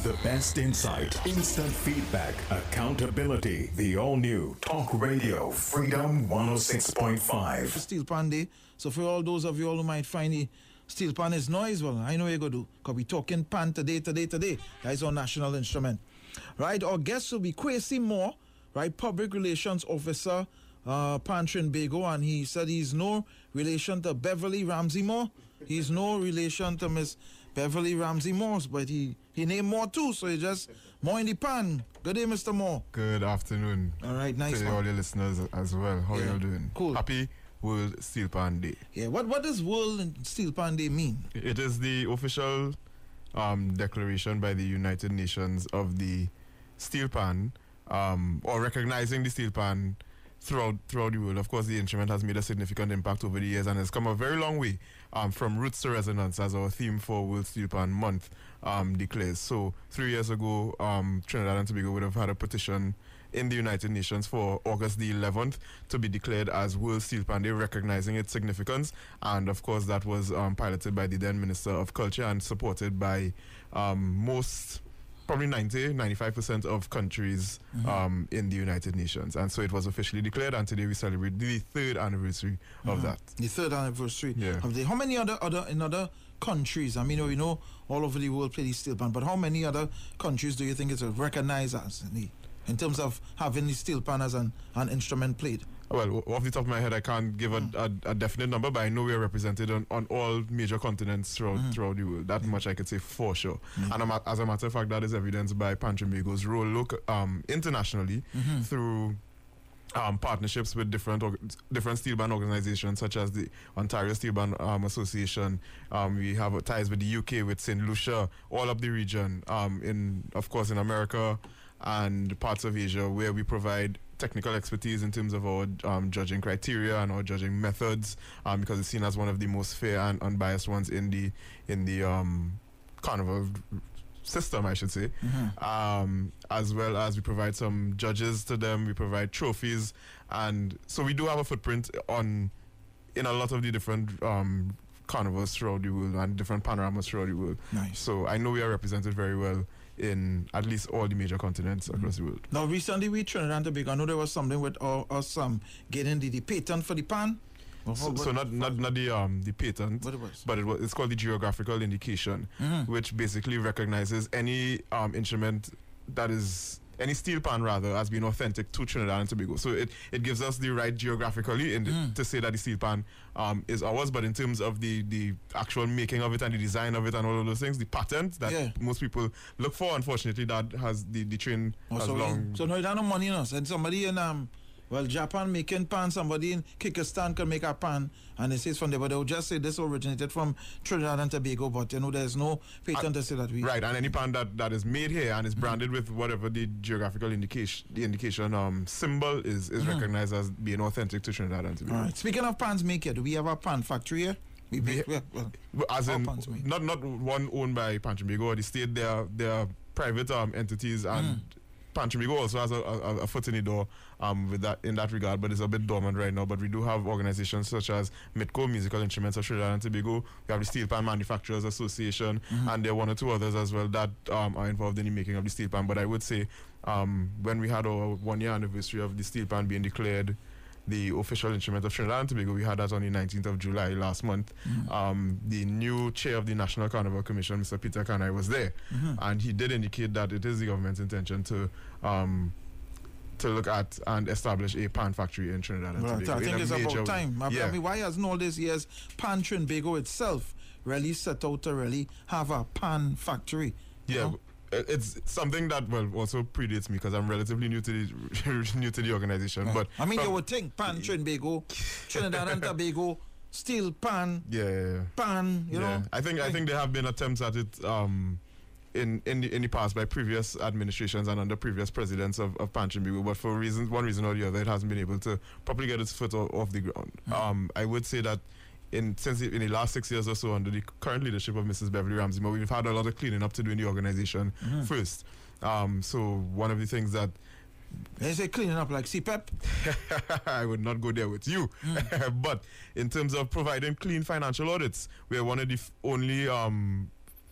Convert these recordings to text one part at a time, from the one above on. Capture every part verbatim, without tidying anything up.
The best insight, instant feedback, accountability. The all-new Talk Radio Freedom one oh six point five. Steel Pan Day. So for all those of you all who might find the steel pan is noise, well, I know you're going to do, because we're talking pan today, today, today. That is our national instrument. Right, our guest will be Kwesi Moore, right, Public Relations Officer, uh, Pan Trinbago, and he said he's no relation to Beverly Ramsey Moore. He's no relation to Miss Beverly Ramsey Moore, but he, he named Moore too, so he just more in the pan. Good day, Mister Moore. Good afternoon. All right, nice to one. all your listeners as well. How Yeah, are you doing? cool. Happy World Steel Pan Day. Yeah, what, what does World Steel Pan Day mean? It is the official um, declaration by the United Nations of the steel pan, um, or recognizing the steel pan throughout throughout the world. Of course, the instrument has made a significant impact over the years and has come a very long way um, from roots to resonance, as our theme for World Steel Pan Month um, declares. So, three years ago, um, Trinidad and Tobago would have had a petition in the United Nations for August the eleventh to be declared as World Steel Pan Day, recognizing its significance. And of course, that was um, piloted by the then Minister of Culture and supported by um, most, probably ninety, ninety-five percent of countries mm-hmm. um, in the United Nations. And so it was officially declared, and today we celebrate the third anniversary mm-hmm. of that. The third anniversary yeah. of the. How many other, other in other countries? I mean, we know all over the world play the steel pan, but how many other countries do you think it's recognized as in, the, in terms of having the steel pan as an, an instrument played? Well, off the top of my head, I can't give a, mm. a, a definite number, but I know we are represented on, on all major continents throughout, mm. throughout the world. That mm. much I could say for sure. Mm. And um, as a matter of fact, that is evidenced by Pan Trinbago's role look, um, internationally mm-hmm. through um, partnerships with different org- different steel band organizations, such as the Ontario Steel Band um, Association. Um, we have ties with the U K, with Saint Lucia, all up the region, um, in of course in America and parts of Asia, where we provide technical expertise in terms of our um, judging criteria and our judging methods, um, because it's seen as one of the most fair and unbiased ones in the in the um, carnival system, I should say. Mm-hmm. Um, as well as we provide some judges to them, we provide trophies, and so we do have a footprint on in a lot of the different um, carnivals throughout the world and different panoramas throughout the world. Nice. So I know we are represented very well in at least all the major continents mm-hmm. across the world. Now, recently we Trinidad and Tobago, I know there was something with uh, us um, getting the, the patent for the pan. Well, so, so not, not not the um the patent, what it was? but it was, it's called the geographical indication, mm-hmm. which basically recognizes any um instrument that is any steel pan rather as being authentic to Trinidad and Tobago. So it, it gives us the right geographically in the, mm. to say that the steel pan um, is ours, but in terms of the, the actual making of it and the design of it and all of those things, the patent that yeah. most people look for, unfortunately, that has the, the train oh, has so long... We, so now you don't have no money in us, and somebody in... um. Well, Japan making pan, somebody in Kyrgyzstan can make a pan, and it says from there, but they'll just say this originated from Trinidad and Tobago, but you know, there's no patent uh, to say that we... Right, and any pan that, that is made here and is branded mm-hmm. with whatever the geographical indication the indication um symbol is, is mm-hmm. recognized as being authentic to Trinidad and Tobago. All right. Speaking of pans made here, do we have a pan factory here? We, we, we well, as in, not not one owned by Pan Trinbago or the state, they are, they are private um, entities, and... Mm. Pan Trinbago also has a, a, a foot in the door um, with that in that regard, but it's a bit dormant right now. But we do have organizations such as MITCO, Musical Instruments of Trinidad and Tobago. We have the Steel Pan Manufacturers Association, mm-hmm. and there are one or two others as well that um, are involved in the making of the steel pan. But I would say um, when we had our one-year anniversary of the steel pan being declared the official instrument of Trinidad and Tobago, we had that on the nineteenth of July last month. Mm-hmm. Um, the new chair of the National Carnival Commission, Mister Peter Kanai, was there, mm-hmm. and he did indicate that it is the government's intention to um, to look at and establish a pan factory in Trinidad and well, Tobago. I think it's about time. I, yeah. I mean, why hasn't all these years Pan Trinbago itself really set out to really have a pan factory? Yeah. Know? It's something that well also predates me because I'm relatively new to the new to the organization. Right. But I mean, um, you would think Pan Trinbago, Trinidad and Tobago, steel pan, yeah, yeah, yeah. pan. You yeah. know, I think I think there have been attempts at it um, in in the in the past by previous administrations and under previous presidents of, of Pan Trinbago, but for reasons one reason or the other, it hasn't been able to properly get its foot off, off the ground. Mm-hmm. Um, I would say that. In since in the last six years or so, under the current leadership of Missus Beverly Ramsey Moore, we've had a lot of cleaning up to do in the organization mm-hmm. first. Um, so one of the things that they say cleaning up like C P E P. I would not go there with you, mm. but in terms of providing clean financial audits, we are one of the f- only um,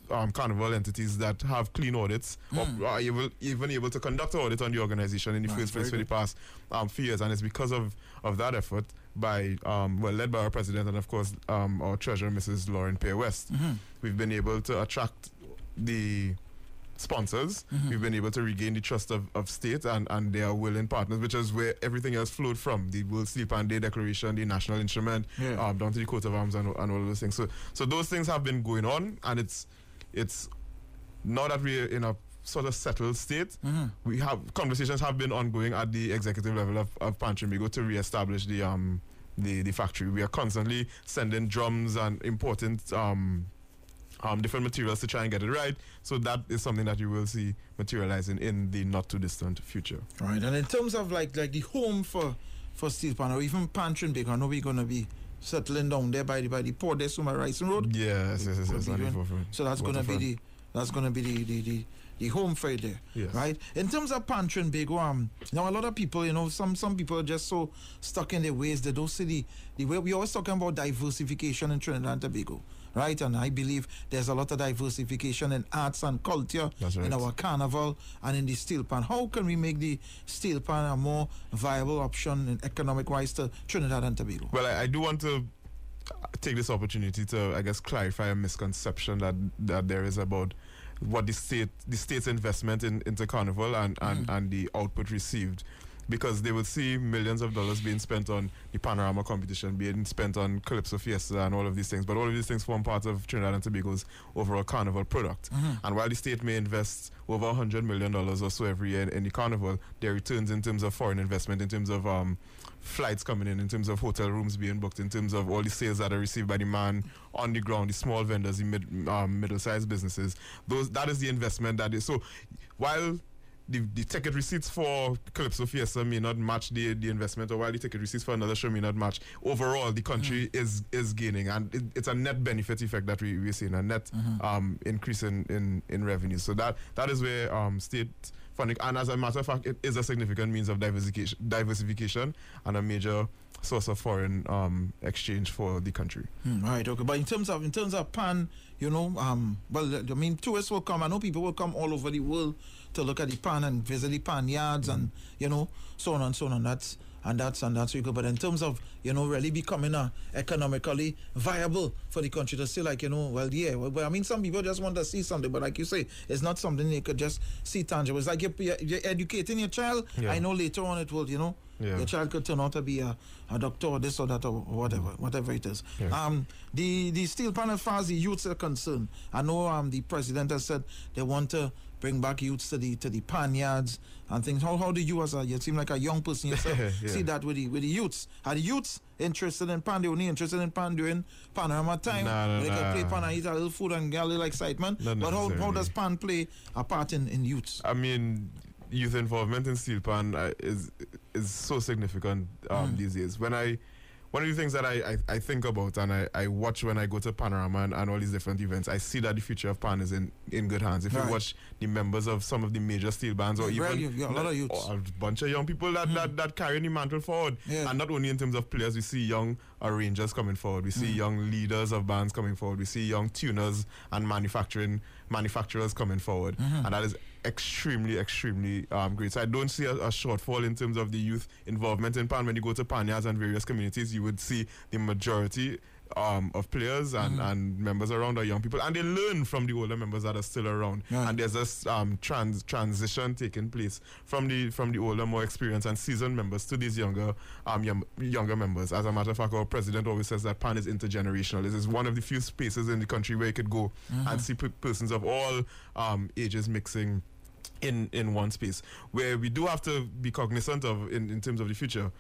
um, carnival entities that have clean audits, Mm. or are able, even able to conduct an audit on the organization in the Right, first place for very the past um, few years. And it's because of, of that effort by, um, well, led by our president and, of course, um, our treasurer, Missus Lauren Pear West, Mm-hmm. we've been able to attract the sponsors. Mm-hmm. We've been able to regain the trust of, of state and, and their willing partners, which is where everything else flowed from. The World Steel Pan Day Declaration, the national instrument, Yeah. um, down to the coat of arms and, and all of those things. So so those things have been going on, and it's it's now that we're in a sort of settled state, Mm-hmm. we have conversations have been ongoing at the executive level of, of Pan Trinbago to reestablish the um the, the factory. We are constantly sending drums and important um Um, different materials to try and get it right. So that is something that you will see materializing in the not too distant future. Right, and in terms of like like the home for for Steel Pan or even Pan Trinbago, I know we're gonna be settling down there by the by the port there, Suma Rising Road. Yes, yes, yes, Could yes. be on the doing- forefront. So that's gonna be Waterfront. the that's gonna be the the, the the home for it there, Yes. right? In terms of Pan Trinbago, um, now a lot of people, you know, some some people are just so stuck in their ways they don't see the the way we always talking about diversification in Trinidad and Tobago, right? And I believe there's a lot of diversification in arts and culture That's in right. our carnival and in the steel pan. How can we make the steel pan a more viable option in economic wise to Trinidad and Tobago? Well, I, I do want to take this opportunity to, I guess, clarify a misconception that that there is about what the state, the state's investment in into Carnival and, and, Mm. and the output received, because they will see millions of dollars being spent on the Panorama competition, being spent on Calypso Fiesta and all of these things. But all of these things form part of Trinidad and Tobago's overall Carnival product. Mhm. And while the state may invest over one hundred million dollars or so every year in, in the Carnival, their returns in terms of foreign investment, in terms of um, flights coming in, in terms of hotel rooms being booked, in terms of all the sales that are received by the man on the ground, the small vendors, the mid, um, middle-sized businesses, those that is the investment that is. So while the, the ticket receipts for Calypso Fiesta may not match the, the investment, or while the ticket receipts for another show may not match, overall the country mm. is is gaining, and it, it's a net benefit effect that we, we're seeing, a net mm-hmm. um, increase in, in, in revenue. So that that is where um, state funding, and as a matter of fact, it is a significant means of diversification, diversification and a major source of foreign um, exchange for the country. Hmm, right, okay. But in terms of in terms of Pan, you know, um, well, I mean, tourists will come. I know people will come all over the world to look at the Pan and visit the Pan yards, mm. and you know, so on and so on. And that's and that's and that's really good. But in terms of, you know, really becoming a economically viable for the country to say, like, you know, well, yeah, well, well, I mean, some people just want to see something, but like you say, it's not something they could just see tangible. It's like you're, you're, you're educating your child. Yeah. I know later on it will, you know. Yeah. Your child could turn out to be a, a doctor or this or that or whatever, whatever it is. Yeah. Um, the the steel pan, as far as the youths are concerned, I know um the president has said they want to bring back youths to the to the pan yards and things. How how do you as a you seem like a young person yourself Yeah. see that with the with the youths? Are the youths interested in pan? They only interested in pan during panorama time. Nah, nah, where they can nah. play pan and eat a little food and get a little excitement. Not But how, how necessarily. does pan play a part in, in youths? I mean, youth involvement in steel pan uh, is is so significant um, Mm. these days. When I, one of the things that I, I, I think about and I, I watch when I go to Panorama and, and all these different events, I see that the future of pan is in, in good hands. If Right. you watch the members of some of the major steel bands, or Right, even you've got a lot of youths. a bunch of young people that, that, that carry the mantle forward. Yeah. And not only in terms of players, we see young arrangers coming forward, we see young leaders of bands coming forward, we see young tuners and manufacturing manufacturers coming forward, and that is extremely, extremely um, great. So I don't see a, a shortfall in terms of the youth involvement in pan. When you go to panyards and various communities, you would see the majority um, of players and, Mm. and members around are young people, and they learn from the older members that are still around. Right. And there's this um, trans transition taking place from the from the older, more experienced and seasoned members to these younger um young, younger members. As a matter of fact, our president always says that pan is intergenerational. This is one of the few spaces in the country where you could go and see p- persons of all um, ages mixing in in one space. Where we do have to be cognizant of in, in terms of the future,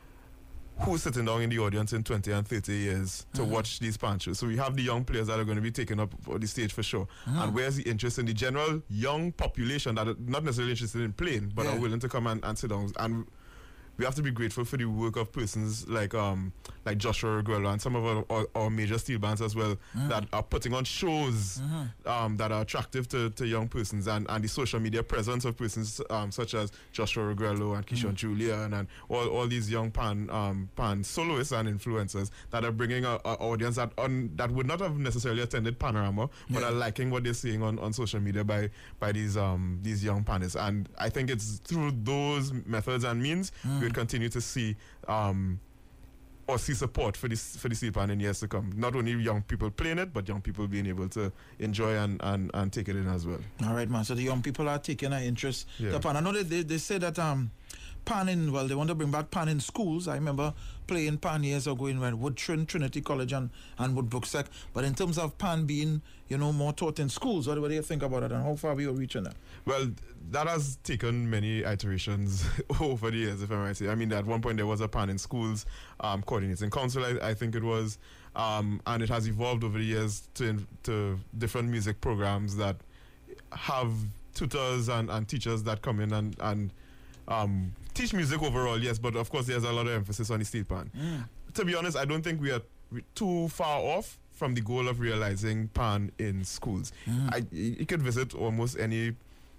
who's sitting down in the audience in twenty and thirty years to Mhm. watch these pan shows. So we have the young players that are going to be taken up for the stage for sure. Mhm. And where's the interest in the general young population that are not necessarily interested in playing, but Yeah. are willing to come and, and sit down? And we have to be grateful for the work of persons like um like Joshua Reguello and some of our, our, our major steel bands as well mm. that are putting on shows mm-hmm. um, that are attractive to, to young persons, and, and the social media presence of persons um, such as Joshua Reguello and Keyshawn mm. Julian and all, all these young pan um, pan soloists and influencers that are bringing an audience that on that would not have necessarily attended Panorama but yeah. are liking what they're seeing on, on social media by by these um these young panists. And I think it's through those methods and means mm. we'll continue to see um or see support for this for the steel pan in years to come. Not only young people playing it, but young people being able to enjoy and, and, and take it in as well. All right, man. So the young people are taking an interest. Yeah. The pan. I know they, they, they say that um pan in, well, they want to bring back pan in schools. I remember playing pan years ago in Wood Trin, Trinity College and, and Wood Brooksec. But in terms of pan being, you know, more taught in schools, what, what do you think about it and how far we are reaching that? Well, that has taken many iterations over the years, if I might say. I mean, at one point there was a pan in schools, um, coordinating council, I, I think it was, um, and it has evolved over the years to, to different music programs that have tutors and, and teachers that come in and, and um, teach music overall, yes, but of course there's a lot of emphasis on the steel pan. Mm. To be honest, I don't think we are too far off from the goal of realizing pan in schools. Mm. I, you could visit almost any,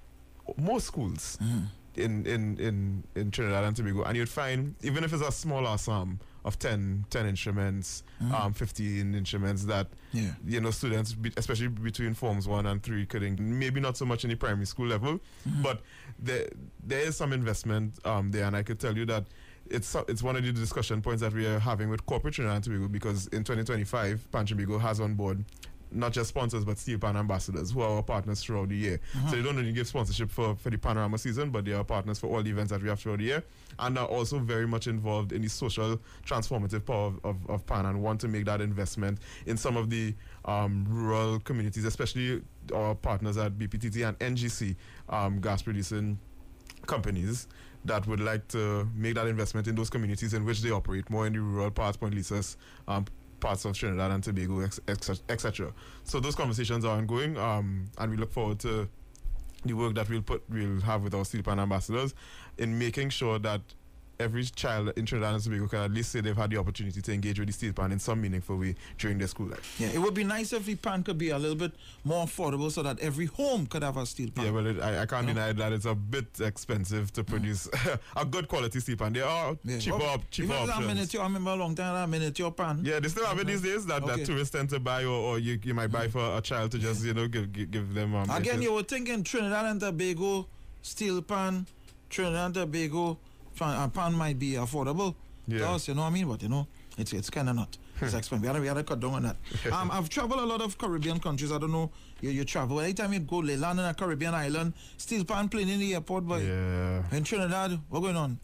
most schools mm. in, in, in, in Trinidad and Tobago, and you'd find, even if it's a small ensemble of ten, ten instruments, mm. um, fifteen instruments that, yeah. you know, students, be, especially between forms one and three, could, maybe not so much in the primary school level, mm. but there, there is some investment um, there, and I could tell you that it's it's one of the discussion points that we are having with corporate Trinidad and Tobago, because in twenty twenty-five, Pan Tobago has on board not just sponsors, but steel pan ambassadors who are our partners throughout the year. Uh-huh. So they don't only give sponsorship for, for the Panorama season, but they are partners for all the events that we have throughout the year, and are also very much involved in the social transformative power of, of, of Pan, and want to make that investment in some of the um, rural communities, especially our partners at B P T T and N G C, um, gas producing companies that would like to make that investment in those communities in which they operate, more in the rural parts, Point Lisas, um, parts of Trinidad and Tobago, et cetera. So those conversations are ongoing, um, and we look forward to the work that we'll put, we'll have with our steel pan ambassadors in making sure that every child in Trinidad and Tobago can at least say they've had the opportunity to engage with the steel pan in some meaningful way during their school life. Yeah, it would be nice if the pan could be a little bit more affordable so that every home could have a steel pan. Yeah, well, it, I, I can't you deny know? that it's a bit expensive to produce mm. a good quality steel pan. There are yeah. cheaper, well, cheaper options. That miniature, I remember a long time that miniature pan. Yeah, they still have okay. it these days that, okay. that tourists tend to buy, or, or you, you might buy mm. for a child to just, you know, give, give, give them... Um, Again, you were thinking Trinidad and Tobago, steel pan, Trinidad and Tobago, a pan might be affordable yeah. to us, you know what I mean? But, you know, it's it's kind of not. It's expensive. We had, to, we had to cut down on that. um, I've traveled a lot of Caribbean countries. I don't know, you, you travel. Anytime you go, land in a Caribbean island, steel pan plane in the airport, but yeah. in Trinidad, what's going on?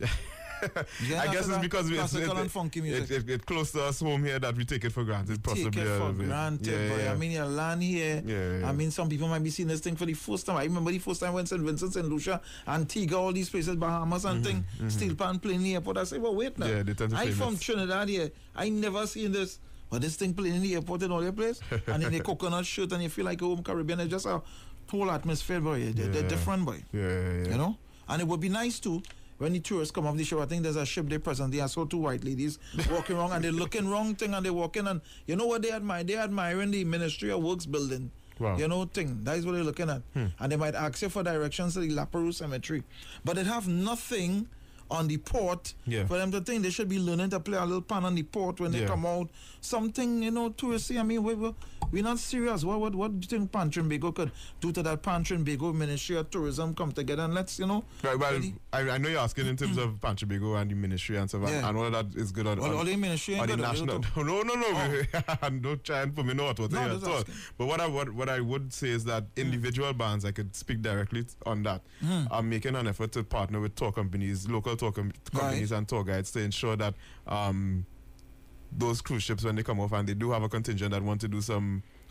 I guess it's because we, it's, it, and funky music. It, it, it close to us home here that we take it for granted. Possibly take it for granted, yeah, boy. Yeah. I mean, you land here. Yeah, yeah. I mean, some people might be seeing this thing for the first time. I remember the first time I went to Saint Vincent, Saint Lucia, Antigua, all these places, Bahamas and mm-hmm, thing. Mm-hmm. Steel pan plane in the airport. I say, well, wait now. Yeah, they tend to I from Trinidad here. I never seen this. But this thing playing in the airport in all your place, and in the coconut shirt, and you feel like a home Caribbean. It's just a whole atmosphere, boy. They're, yeah. they're different, boy. Yeah, yeah, yeah. You know? And it would be nice too. When the tourists come off the show, I think there's a ship they presently. I saw two white ladies walking wrong, and they're looking wrong thing, and they're walking, and you know what they admire? They're admiring the Ministry of Works building. Wow. You know, thing. That is what they're looking at. Hmm. And they might ask you for directions to the Laperouse Cemetery. But it have nothing on the port yeah. for them to think they should be learning to play a little pan on the port when they yeah. come out. Something, you know, touristy. I mean, we, we, we're not serious. What, what what do you think Pan Trinbago could do to that Pan Trinbago Ministry of Tourism come together and let's, you know. Right, well, I, I know you're asking in terms of Pan Trinbago and the ministry and stuff, yeah. and, and all of that is good on, all, on, all the ministry on the good national. No, no, no, no. Oh. Don't try and put me know what to say at all. But what I, what, what I would say is that individual mm. bands, I could speak directly on that, mm. are making an effort to partner with tour companies, local tour com- companies right. and tour guides to ensure that um, those cruise ships, when they come off and they do have a contingent that want to do some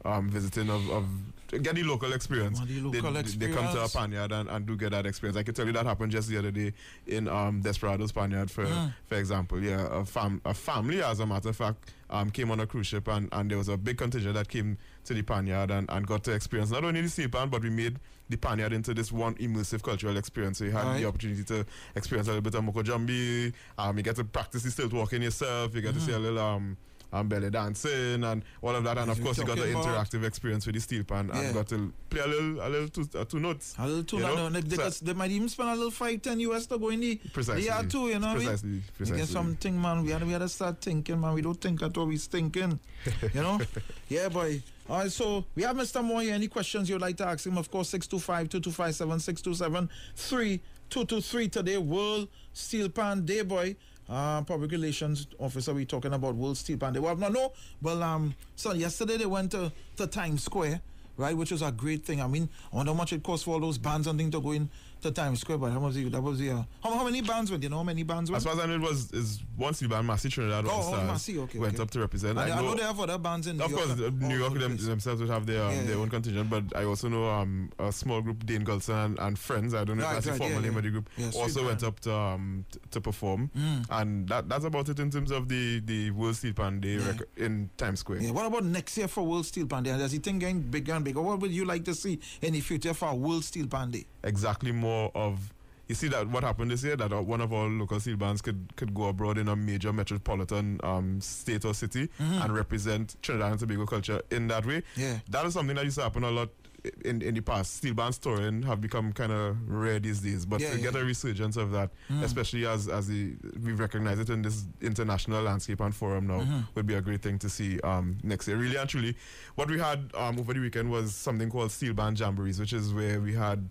um, visiting of, of get the local experience. Oh, the local they, experience. they come to a Panyard and, and do get that experience. I can tell you that happened just the other day in um, Desperados Panyard, for Mm. for example. Yeah, a, fam- a family, as a matter of fact, um, came on a cruise ship, and, and there was a big contingent that came to the Panyard and, and got to experience not only the steel pan, but we made the Panyard into this one immersive cultural experience. So you had Right. the opportunity to experience a little bit of Moko Jambi. Um, you get to practice the stilt walking yourself. You get to see a little um, um belly dancing and all of that. And As of we course, you got the talking about- interactive experience with the steel pan Yeah. and got to play a little, a little two, uh, two notes. A little too, You no, know? no, they, they, So- they might even spend a little five, ten U S to go in the, Precisely. the yard too, you know what I mean? Precisely. We Precisely. get something, man. We had, we had to start thinking, man. We don't think at all. We thinking, you know? Yeah, boy. All right, so we have Mister Moore here. Any questions you'd like to ask him? Of course, six two five, two two five seven, six two seven, three two two three today. World Steel Pan Day, boy. Uh, Public Relations Officer, we talking about World Steel Pan Day. Well, no, no. Well, um, so yesterday they went to, to Times Square, right, which was a great thing. I mean, I wonder how much it cost for all those bands and things to go in to Times Square, but how much that was the, uh, how, how many bands went? You know how many bands went? As far as I know, it was is one steel band, Massey Trinidad Oh, All oh, Stars Massey, okay, went okay. up to represent. And I, know, they have other bands in New Of York. course, uh, all New York over the them, place. themselves would have their um, Yeah, their yeah. own contingent, but I also know um, a small group, Dane Gulson and, and friends. I don't know Right, if that's right, the formal yeah, name yeah. of the group. Yeah, also Street went Band. up to um, t- to perform, Mm. and that that's about it in terms of the the World Steel Pan Day Yeah. rec- in Times Square. Yeah, what about next year for World Steel Pan Day? Does he think getting bigger and bigger? What would you like to see in the future for World Steel Pan Day? Exactly, more of. You see that what happened this year, that uh, one of our local steel bands could, could go abroad in a major metropolitan um, state or city and represent Trinidad and Tobago culture in that way. Yeah. That is something that used to happen a lot in, in the past. Steel bands touring have become kind of rare these days, but Yeah, to yeah. get a resurgence of that, especially as as the, we recognize it in this international landscape and forum now, would be a great thing to see um, next year. Really and truly, what we had um, over the weekend was something called Steel Band Jamborees, which is where we had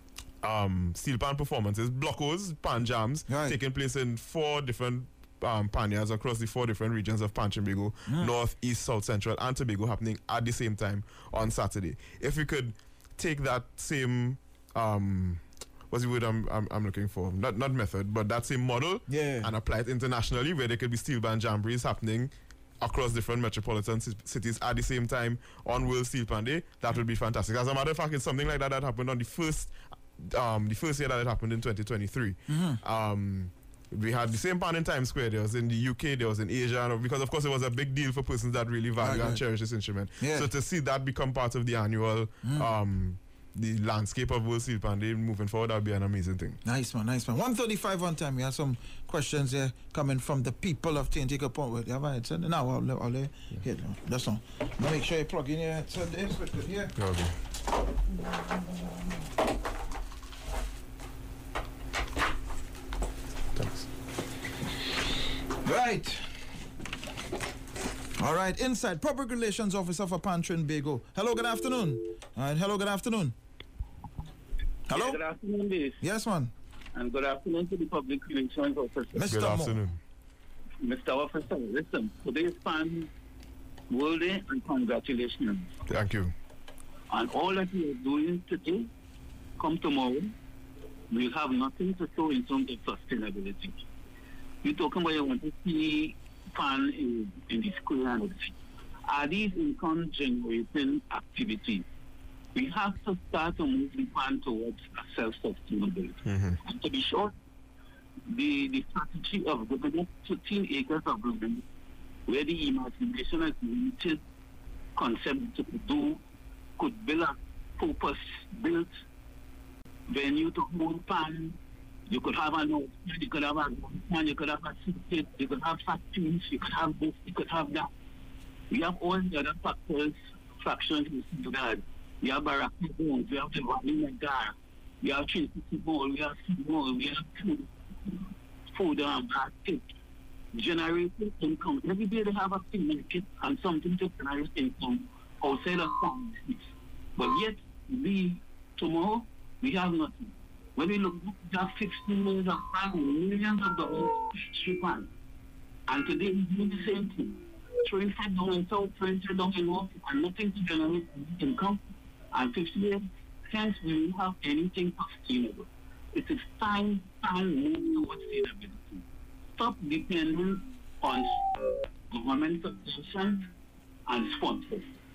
um, steel pan performances, blockos, pan jams, Right. taking place in four different um, panyards across the four different regions of Pan Tobago, North, East, South, Central, and Tobago, happening at the same time on Saturday. If we could take that same, um, what's the word I'm, I'm, I'm looking for? Not not method, but that same model, Yeah. and apply it internationally, where there could be steel band jamborees happening across different metropolitan ci- cities at the same time on World Steel Pan Day, that would be fantastic. As a matter of fact, it's something like that that happened on the first um, the first year that it happened in twenty twenty-three. Um, we had the same pan in Times Square. There was in the U K, there was in Asia, and because of course it was a big deal for persons that really value Right, and right. cherish this instrument. Yeah. So to see that become part of the annual um, the landscape of World Steel Pan Day moving forward, that would be an amazing thing. Nice man, nice man. one thirty-five on time. We have some questions here coming from the people of T N T. Wait, have I headset? No, I'll, I'll, I'll here. That's all. Now make sure you plug in your headset there. So it's here. Okay. Thanks. Right. All right, inside Public Relations Officer for Pan Trinbago. Hello, good afternoon. All right, hello, good afternoon. Hello? Yeah, good afternoon, Dave. Yes, man. And good afternoon to the public relations officer. Mister Good Mo. afternoon. Mister Officer, listen, today's Pan World Day and congratulations. Thank you. And all that you are doing today, come tomorrow, we'll have nothing to show in terms of sustainability. You're talking about you want to see Pan in, in the square and everything. Are these income generating activities? We have to start to move the Pan towards a self-sustainability. And to be short, the, the strategy of giving fifteen acres of land where the imagination and limited concept to do could build a purpose-built venue to hold Pan. You could have an old you could have a pan, you could have a city, you could have factories, you could have this, you could have that. We have all the other factors, fractions to that. We have Baraka Bones, we have the Valley Nagar, we have Trinity Bowl, we have Seabowl, we have food, food um, basket, generating income. Every day they have a thing market and something to generate income outside of farm business. But yet, we, tomorrow, we have nothing. When we look, we have fifteen millions of pounds, millions of dollars to pan. And today we do the same thing. Throwing five down in south, throwing five down in north, and nothing to generate income. And fifty years, hence we don't have anything sustainable. It is time, time move towards sustainability. Stop depending on government subventions and sponsors.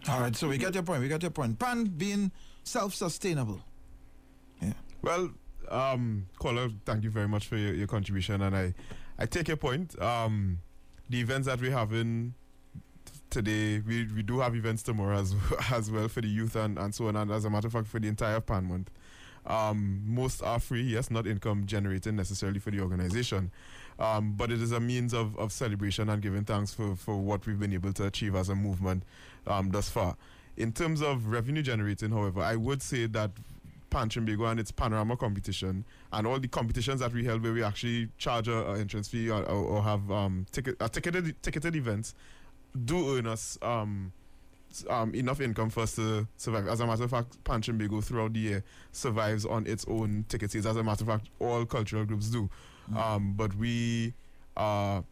All right, so we get your point. We get your point. Pan being self-sustainable. Yeah. Well, um, caller, thank you very much for your, your contribution, and I, I take your point. Um, the events that we're having today, we, we do have events tomorrow as as well for the youth and, and so on, and as a matter of fact, for the entire Pan month. Um, most are free, yes, not income generating necessarily for the organization, um, but it is a means of, of celebration and giving thanks for, for what we've been able to achieve as a movement um, thus far. In terms of revenue generating, however, I would say that Pan Trinbago and its panorama competition and all the competitions that we held where we actually charge a, a entrance fee or, or, or have um, ticket, uh, ticketed, ticketed events do earn us um, Um, enough income for us to survive. As a matter of fact, Pan Trinbago throughout the year survives on its own ticket sales. As a matter of fact, all cultural groups do. Mm. Um, but we are,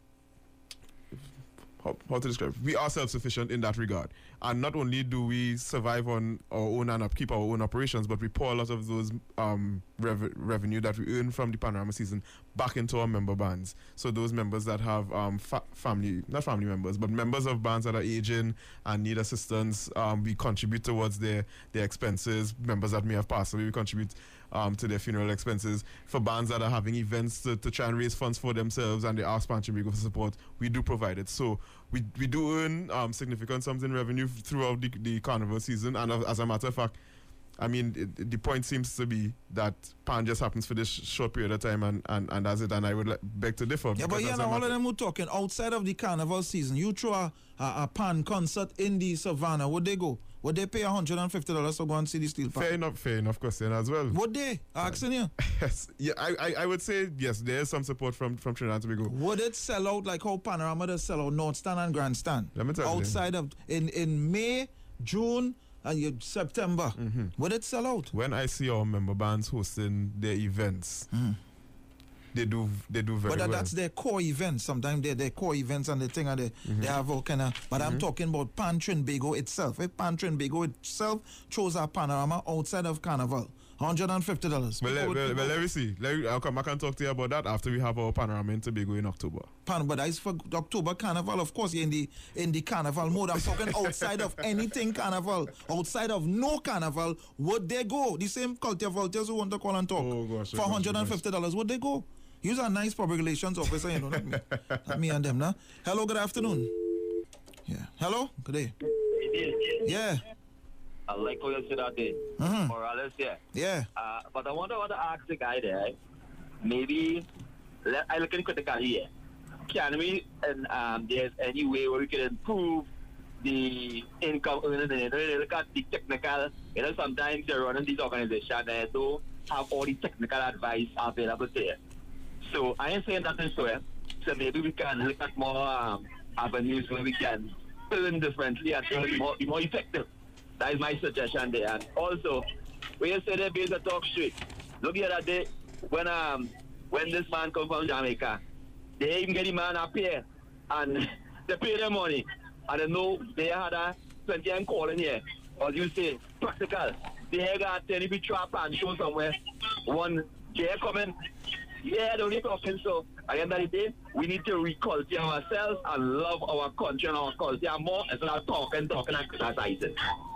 how, how to describe it? We are self-sufficient in that regard. And not only do we survive on our own and upkeep our own operations, but we pour a lot of those um, rev- revenue that we earn from the Panorama season back into our member bands. So those members that have um, fa- family, not family members, but members of bands that are aging and need assistance, um, we contribute towards their, their expenses. Members that may have passed away, we contribute um, to their funeral expenses. For bands that are having events to, to try and raise funds for themselves and they ask Pan Trinbago for support, we do provide it. So we we do earn um, significant sums in revenue throughout the, the carnival season, and as a matter of fact, I mean, it, the point seems to be that Pan just happens for this short period of time, and, and, and that's it, and I would like, beg to differ. Yeah, but yeah, now all of them were talking outside of the carnival season. You throw a, a, a Pan concert in the savannah, would they go? Would they pay one hundred fifty dollars to go and see the steel pan? Fair enough, fair enough question as well. Would they? Asking you. Yes, yeah, I, I, I would say yes, there is some support from, from Trinidad and Tobago. Would it sell out like how Panorama does sell out North Stand and Grandstand? Let me tell you. Outside of, in, in May, June, and you, September, mm-hmm. would it sell out? When I see our member bands hosting their events, mm. they do they do very but well. But that's their core events. Sometimes they're their core events and the thing, and they, mm-hmm. they have all kind of. But mm-hmm. I'm talking about Pan Trinbago itself. If Pan Trinbago itself chose a panorama outside of Carnival, one hundred fifty dollars. Well, let, well, well, let me see. Let, I'll come, I can talk to you about that after we have our panorama in Tobago in October. Pan, but that's for October Carnival. Of course, you're in the in the Carnival mode. I'm talking outside of anything Carnival, outside of no Carnival. Would they go? The same culture volunteers who want to call and talk oh, gosh, for one hundred fifty dollars. Would they go? You're a nice public relations officer, you know, not me. Not me and them, nah. Hello, good afternoon. Yeah. Hello, good day. Yeah. I like how you said that day. Mm-hmm. Morales, yeah. Yeah. Uh, but I wonder what to ask the guy there. Maybe, let, I look at critically here. Can we, and um, there's any way where we can improve the income earners? And you look at the technical, you know, sometimes you're running these organizations and they don't have all the technical advice available there. So I ain't saying that in swear. So maybe we can look at more um, avenues where we can earn differently and be more, be more effective. That is my suggestion there. And also, when you say they build a talk straight, look the other day when um when this man come from Jamaica, they even get the man up here and they pay their money. And they know they had a twenty and calling here. As you say, practical. They got ten if you trap and show somewhere. One chair coming. Yeah, don't need talking. So at the end of the day, we need to reculture ourselves and love our country and our culture more instead of talking, talking and criticizing.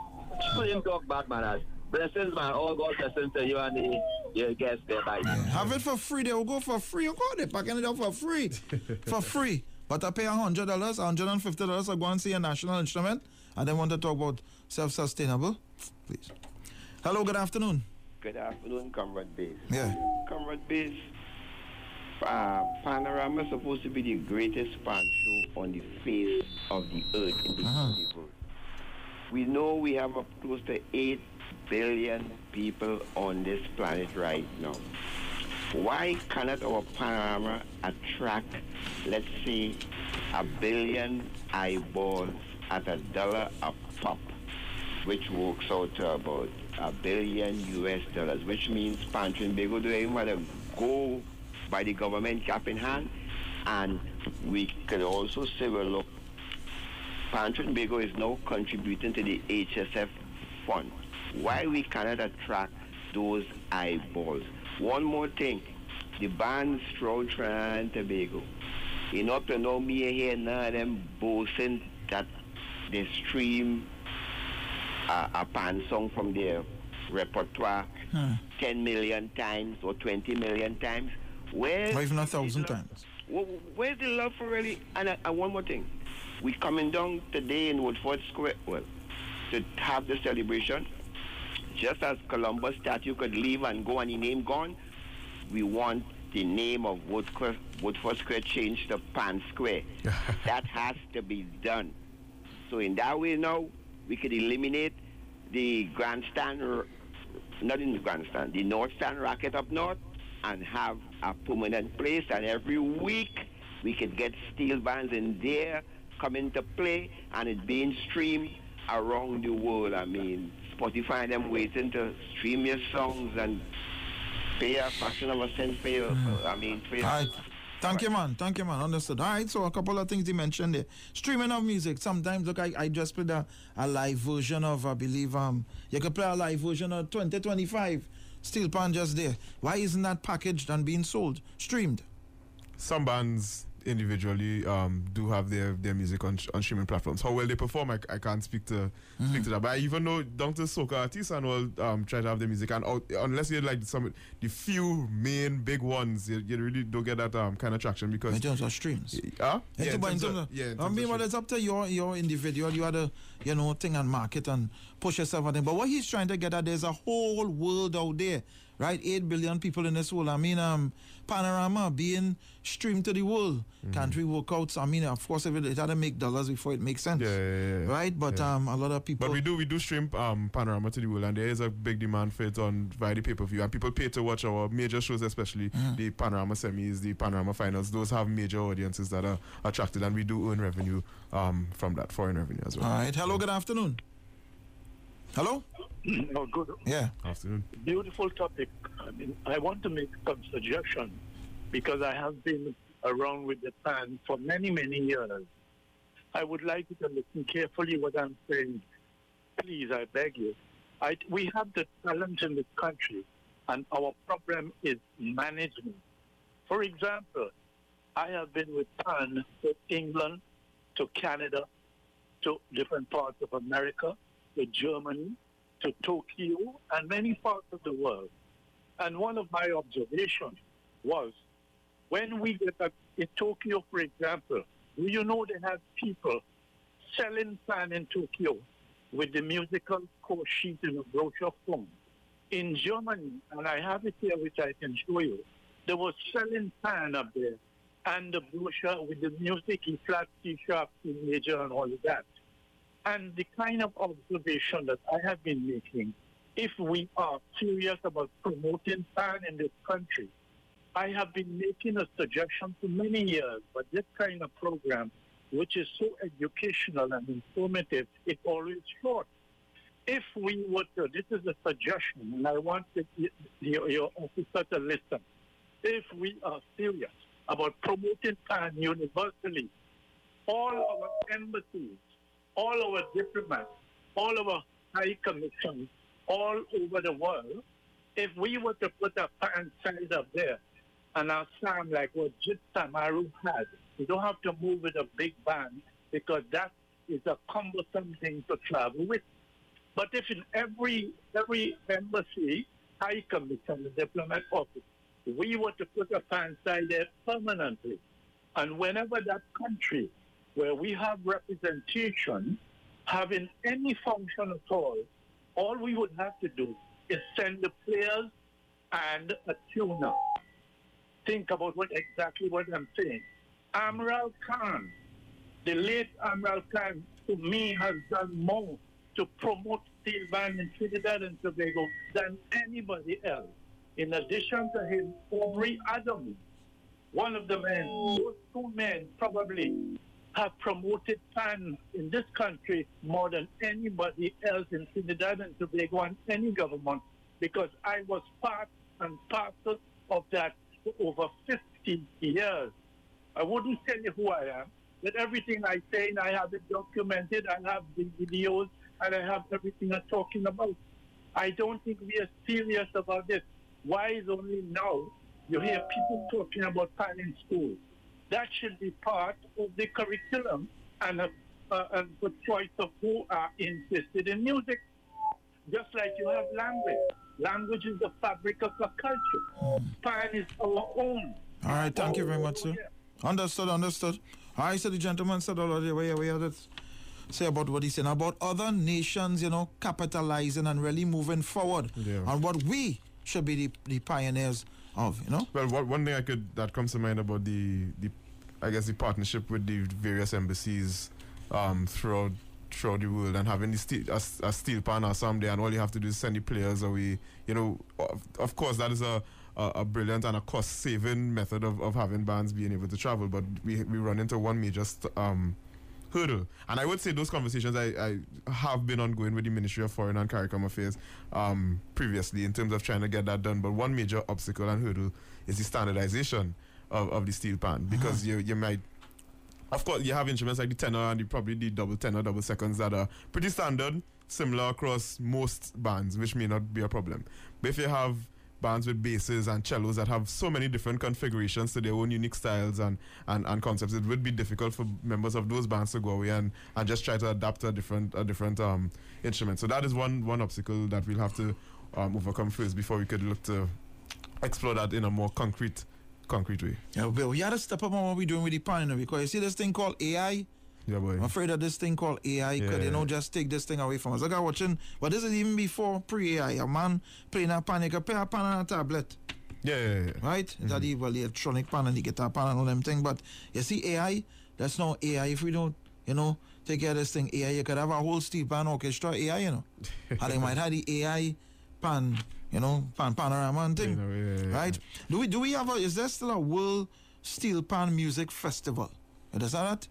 So him talk bad, man. Blessings, man. All God's blessings to you and the, your guests there. Bye. Yeah. Have it for free. They will go for free. You go, they're packing it up for free. For free. But I pay one hundred dollars, one hundred fifty dollars to go and see a national instrument. And then want to talk about self-sustainable. Please. Hello, good afternoon. Good afternoon, Comrade Base. Yeah. Comrade Base. Uh, Panorama is supposed to be the greatest pan show on the face of the earth in the uh-huh. world. We know we have up close to eight billion people on this planet right now. Why cannot our Panorama attract, let's say, a billion eyeballs at a dollar a pop, which works out to about a billion U S dollars, which means Pan Trinbago don't even want to go by the government cap in hand, and we could also say, well, look, Pan Trinbago is now contributing to the H S F fund. Why we cannot attract those eyeballs? One more thing, the bands throughout Trinidad and Tobago. You know, up to now, me here, none of them boasting that they stream a, a pan song from their repertoire Hmm. ten million times or twenty million times. Where's Or even a the thousand love- times. wh- Where's the love for really? And, uh, and one more thing. We coming down today in Woodford Square, well, to have the celebration. Just as Columbus statue could leave and go and the name gone, we want the name of Woodford, Woodford Square changed to Pan Square. That has to be done. So in that way now, we could eliminate the grandstand, or not in the grandstand, the North Stand racket up north, and have a permanent place. And every week, we could get steel bands in there coming to play, and it being streamed around the world. I mean, Spotify and them waiting to stream your songs and pay a fraction of a cent for your, Hmm. I mean, for your, All right. Thank you, man. Thank you, man. Understood. All right, so a couple of things you mentioned there. Streaming of music. Sometimes, look, I, I just played a, a live version of, I believe, um, you could play a live version of twenty twenty-five. Steel Pan just there. Why isn't that packaged and being sold? Streamed. Some bands individually um, do have their, their music on, on streaming platforms. How well they perform, I, I can't speak to speak to that. But I even know down to soca artists and all um, try to have their music, and out, unless you're like some the few main big ones, you, you really don't get that um, kind of traction because In terms of streams. uh, In yeah, in terms terms of- of- yeah, in I terms mean, of well, stream- it's up to your your individual. You had a you know thing and market and push yourself and thing. But what he's trying to get at, there's a whole world out there, right? Eight billion people in this world. I mean, um, Panorama being streamed to the world. Country workouts. I mean, of course, if it, it had to make dollars before it makes sense, Yeah, yeah, yeah. right? But Yeah. um, a lot of people. But we do we do stream um, Panorama to the world, and there is a big demand for it on via the pay per view, and people pay to watch our major shows, especially the Panorama semis, the Panorama finals. Those have major audiences that are attracted, and we do earn revenue um, from that, foreign revenue as well. All right. Hello. Good afternoon. Hello. Oh, good. Yeah. Afternoon. Beautiful topic. I mean, I want to make some suggestion because I have been around with the pan for many, many years. I would like you to listen carefully what I'm saying. Please, I beg you. I, we have the talent in this country, and our problem is management. For example, I have been with pan to England, to Canada, to different parts of America, to Germany, to Tokyo, and many parts of the world. And one of my observations was when we get a, in Tokyo, for example, do you know they have people selling fan in Tokyo with the musical score sheet in a brochure form? In Germany, and I have it here which I can show you, they were selling fan up there and the brochure with the music in flat, C sharp, C major, and all of that. And the kind of observation that I have been making, if we are serious about promoting fan in this country, I have been making a suggestion for many years, but this kind of program, which is so educational and informative, it always short. If we were to, this is a suggestion, and I want the, your, your officer to listen. If we are serious about promoting fan universally, all our embassies, all our diplomats, all our high commissions, all over the world, if we were to put a fan sign up there and a sound like what Jit Samaru had, you don't have to move with a big band because that is a cumbersome thing to travel with. But if in every every embassy, high commission, diplomat office, we were to put a fan sign there permanently, and whenever that country where we have representation having any function at all, all we would have to do is send the players and a tuner. Think about what exactly what I'm saying. Amral Khan, the late Amral Khan, to me, has done more to promote steel band in Trinidad and Tobago than anybody else. In addition to him, Aubrey Adams, one of the men, those two men probably have promoted fans in this country more than anybody else in Trinidad and Tobago and any government, because I was part and parcel of that for over fifty years. I wouldn't tell you who I am, but everything I say, and I have it documented, I have the videos, and I have everything I'm talking about. I don't think we are serious about this. Why is only now you hear people talking about fan in school? That should be part of the curriculum and a, uh, a good choice of who are interested in music. just like you have language. Language is the fabric of a culture. Mm. Pan is our own. All right, thank you very much, sir. Yeah. Understood, understood. All right, so the gentleman said already, we, we had to say about what he's saying about other nations, you know, capitalizing and really moving forward Yeah. on what we should be the, the pioneers of, you know? Well, what, one thing I could that comes to mind about the the I guess the partnership with the various embassies um, throughout throughout the world and having the steel, a, a steel pan or someday, and all you have to do is send the players away. You know, of, of course that is a, a a brilliant and a cost saving method of, of having bands being able to travel, but we we run into one major st- um, hurdle. And I would say those conversations I, I have been ongoing with the Ministry of Foreign and CARICOM Affairs um, previously in terms of trying to get that done. But one major obstacle and hurdle is the standardization of, of the steel pan, because uh-huh. you you might, of course, you have instruments like the tenor and the, probably the double tenor, double seconds that are pretty standard, similar across most bands, which may not be a problem. But if you have bands with basses and cellos that have so many different configurations to their own unique styles and, and, and concepts, it would be difficult for members of those bands to go away and, and just try to adapt a different a different um, instrument. So that is one one obstacle that we'll have to um, overcome first before we could look to explore that in a more concrete concrete way. Yeah, but we had to step up on what we're doing with the pan, you know, because you see this thing called A I. Yeah, boy. I'm afraid that this thing called A I Yeah, could, you yeah. know, just take this thing away from us. Like I watching, but this is even before pre-A I. A man playing a pan, you can play a pan on a tablet, Yeah, yeah, yeah. right? Mm-hmm. That the, well, the electronic pan and the guitar pan and all them thing. But you see A I, that's not A I. If we don't, you know, take care of this thing A I, you could have a whole steel pan orchestra A I, you know. And they might have the A I pan, you know, pan panorama and thing, You know, yeah, yeah, yeah. right? Do we, do we have a, is there still a World Steel Pan Music Festival? Is that that?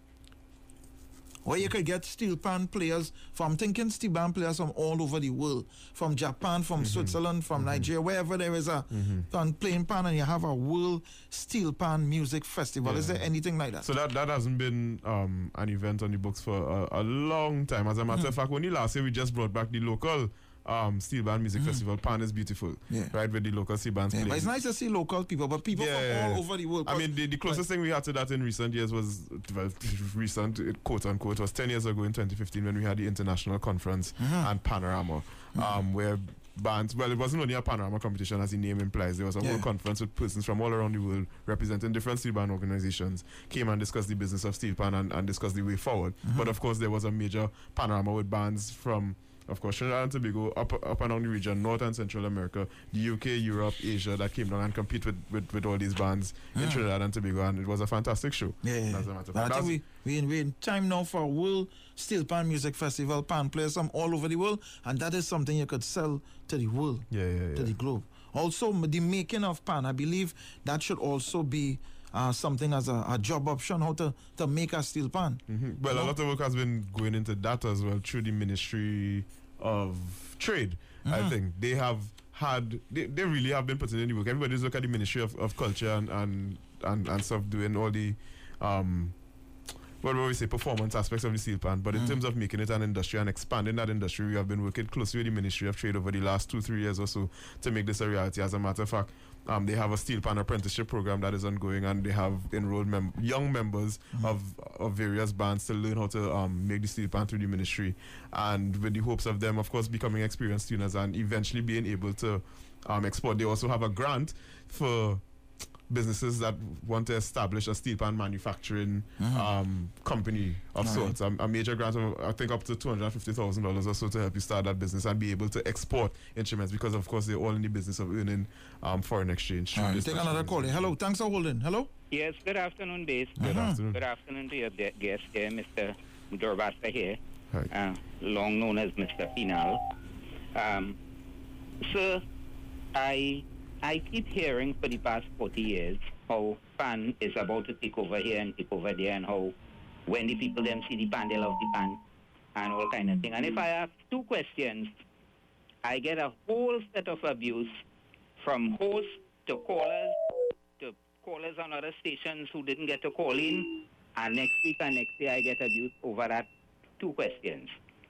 Where you could get steel pan players from, thinking steel pan players from all over the world, from Japan, from Mm-hmm. Switzerland, from Nigeria, wherever there is a pan playing pan, and you have a World Steel Pan Music Festival. Is Yeah. there anything like that? So that, that hasn't been um, an event on the books for a, a long time. As a matter of fact, only last year we just brought back the local um, Steel Band Music Festival. Pan is Beautiful, Yeah. right, with the local steel bands Yeah, but playing. it's nice to see local people, but people Yeah. from all over the world. I mean, the, the closest but- thing we had to that in recent years was, well, recent, quote unquote, was ten years ago in twenty fifteen when we had the International Conference and Panorama, um, where bands, well, it wasn't only a Panorama competition as the name implies, there was a Yeah. whole conference with persons from all around the world representing different steel band organizations, came and discussed the business of steel pan and, and discussed the way forward. But of course, there was a major Panorama with bands from, of course, Trinidad and Tobago, up up and down the region, North and Central America, the U K, Europe, Asia, that came down and compete with, with, with all these bands in Trinidad and Tobago, and it was a fantastic show. Yeah, yeah. As a matter of But fact. I That's- think we, we, in, we in time now for a World Steel Pan Music Festival, pan players from all over the world, and that is something you could sell to the world, yeah, yeah, yeah. to the globe. Also, m- the making of pan, I believe that should also be uh, something as a, a job option, how to, to make a steel pan. Mhm. Well, a lot of work has been going into that as well through the Ministry of Trade. I think they have had, they, they really have been putting in the work. Everybody's look at the Ministry of, of Culture and, and, and, and stuff, doing all the, um, what do we say, performance aspects of the steel pan. But in terms of making it an industry and expanding that industry, we have been working closely with the Ministry of Trade over the last two, three years or so to make this a reality. As a matter of fact, um, they have a steel pan apprenticeship program that is ongoing, and they have enrolled mem- young members of, of various bands to learn how to um, make the steel pan through the ministry, and with the hopes of them, of course, becoming experienced tuners and eventually being able to um, export. They also have a grant for businesses that want to establish a steel pan manufacturing um, company of All sorts. A, a major grant of, I think, up to two hundred fifty thousand dollars or so to help you start that business and be able to export instruments, because, of course, they're all in the business of earning um, foreign exchange. All through right, this take national another call. business. Hello, thanks for holding. Hello? Yes, good afternoon, Dave. Good afternoon. Good afternoon to your de- guest here, Mister Durbasta here, Hi. uh, long known as Mister Pinal. Um, sir, I I keep hearing for the past forty years how pan is about to take over here and take over there, and how when the people them see the pan, they love the pan, and all kind of thing. And if I ask two questions, I get a whole set of abuse from hosts to callers, to callers on other stations who didn't get to call in, and next week and next day I get abuse over that two questions.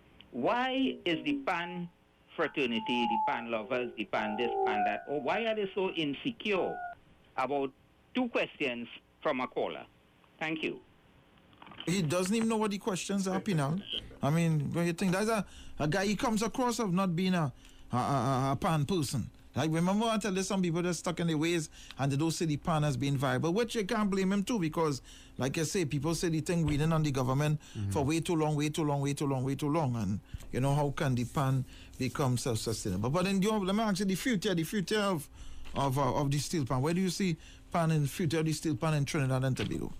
Why is the pan fraternity, the pan lovers, the pan this, pan that, or why are they so insecure about two questions from a caller? Thank you. he doesn't even know what the questions are, Pinal. I mean, when you think that's a, a guy he comes across of not being a, a, a, a pan person. Like, remember I tell you some people that stuck in their ways and they don't see the pan as being viable, which you can't blame him too, because, like I say, people say the thing reading on the government mm-hmm. for way too long, way too long, way too long, way too long. And, you know, how can the pan become self-sustainable? But then, you know, let me ask you, the future, the future of, of, uh, of the steel pan, where do you see pan in the future of the steel pan in Trinidad and Tobago?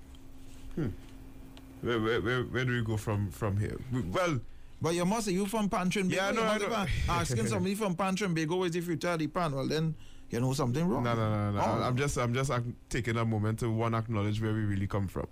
Hmm. Where, where, where, where do we go from, from here? Well... But you must say you from Pan Trinbago. Yeah, no, I know. Asking somebody from Pan Trinbago where is the future of the pan, well then you know something wrong. No, no, no, no. Oh. I'm just, I'm just ac- taking a moment to one acknowledge where we really come from.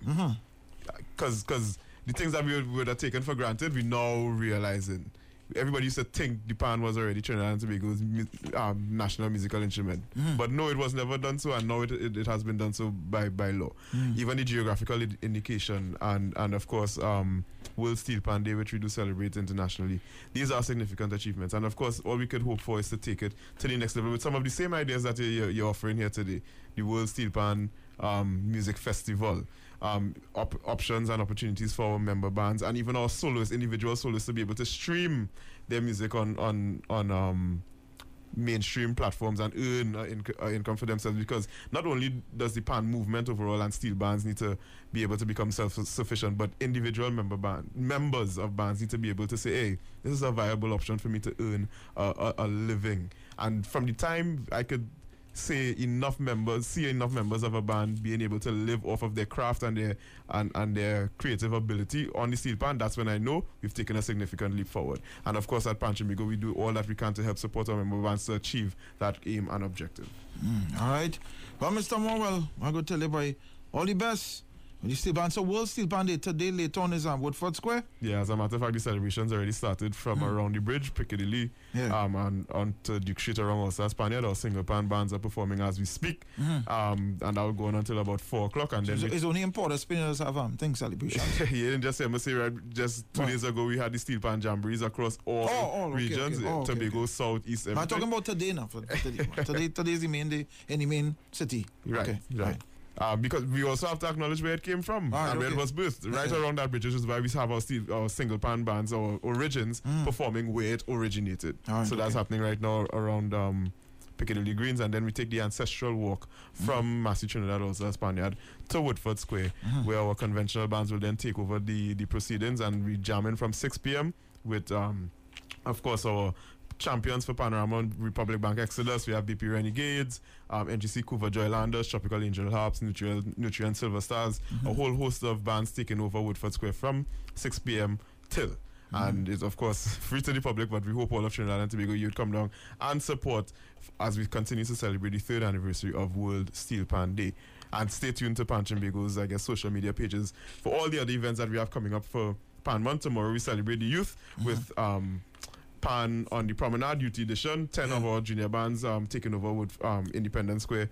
Because, mm-hmm. because the things that we would have taken for granted, we now realizing. Everybody used to think the pan was already Trinidad and Tobago's um, national musical instrument. Mm. But no, it was never done so, and now it, it, it has been done so by, by law. Mm. Even the geographical id- indication and, and of course, um, World Steel Pan Day, which we do celebrate internationally. These are significant achievements. And of course, all we could hope for is to take it to the next level with some of the same ideas that you're, you're offering here today. The World Steel Pan um, Music Festival. Um, op- options and opportunities for our member bands and even our soloists, individual soloists, to be able to stream their music on on on um, mainstream platforms and earn uh, inc- uh, income for themselves. Because not only does the pan movement overall and steel bands need to be able to become self-sufficient, but individual member band members of bands need to be able to say, "Hey, this is a viable option for me to earn a, a, a living." And from the time I could say enough members, see enough members of a band being able to live off of their craft and their and, and their creative ability on the steel pan, that's when I know we've taken a significant leap forward. And of course at Pan Trinbago we do all that we can to help support our member bands to achieve that aim and objective. Mm, all right. Well, Mister Morwell, I'm going to tell you by all the best. The steel band, so World Steel Pan Day today later on is on Woodford Square. Yeah, as a matter of fact, the celebrations already started from mm. around the bridge, Piccadilly, yeah. um, and on to Duke Street around Ulster Spaniard. Our single pan bands are performing as we speak, mm. um, and that will go on until about four o'clock. And so then it's only in Port of Spain that have um, things celebrations. Yeah, and just say, right, just two oh. days ago we had the steel pan jamborees across all oh, oh, okay, regions, okay. Oh, okay, Tobago, okay. South, East, everything. I'm talking about today now. For today, today, today is the main day in the main city. Right, okay. right. right. Uh, because we also have to acknowledge where it came from right, and where okay. it was birthed. Right yeah. around that bridge, which is why we have our, steel, our single pan bands, our origins, mm. performing where it originated. Right, so okay. that's happening right now around um, Piccadilly Greens, and then we take the ancestral walk from mm. Massey Trinidad Ulster Spaniard to Woodford Square, mm. where our conventional bands will then take over the, the proceedings, and we jam in from six p.m. with, um, of course, our champions for Panorama, Republic Bank Exodus. We have B P Renegades, um, N G C Couva Joylanders, Tropical Angel Harps, Nutrient, Nutrient Silver Stars, mm-hmm. a whole host of bands taking over Woodford Square from six p.m. till. Mm-hmm. And it's, of course, free to the public, but we hope all of Trinidad and Tobago you'd come down and support f- as we continue to celebrate the third anniversary of World Steel Pan Day. And stay tuned to Pan Trinbago's, I guess, social media pages for all the other events that we have coming up for Pan Month. Tomorrow we celebrate the youth mm-hmm. with Um, Pan on the Promenade Youth Edition. Ten yeah. of our junior bands um, taking over with um, Independence Square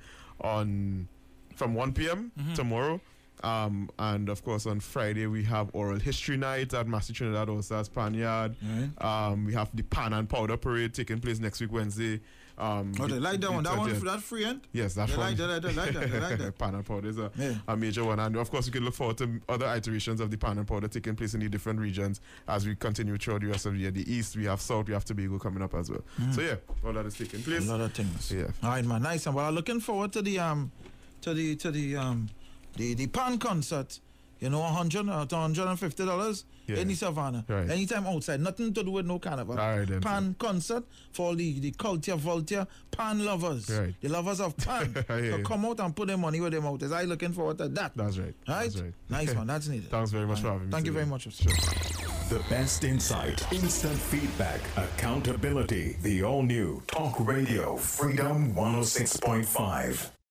on from one p.m. Mm-hmm. tomorrow. Um, and of course on Friday we have Oral History Night at Massey Trinidad Ulster Spaniard. Mm-hmm. Um, we have the Pan and Powder Parade taking place next week Wednesday. Um, oh, they like that one. That one for that free end? Yes, that they one. Like that, they like that. They like that. Pan and Powder is a, yeah. a major one. And of course, we can look forward to other iterations of the Pan and Powder taking place in the different regions as we continue throughout the rest of the year. The East, we have South, we have Tobago coming up as well. Mm. So yeah, all that is taking place. A lot of things. Yeah. All right, man. Nice. And well, I'm looking forward to the um, to the to the um, the the Pan concert. You know, one hundred or one hundred fifty dollars yeah. in the Savannah. Right. Anytime outside. Nothing to do with no carnival. All right, then, Pan so. concert for the, the culture, vulture, Pan lovers. Right. The lovers of Pan. So come out and put their money where their mouth is. I'm looking forward to that. That's right. Right? That's right. Nice one. That's needed. Thanks very much right. for having me. Thank today. you very much. Sure. The best insight, instant feedback, accountability. The all-new Talk Radio Freedom one oh six point five.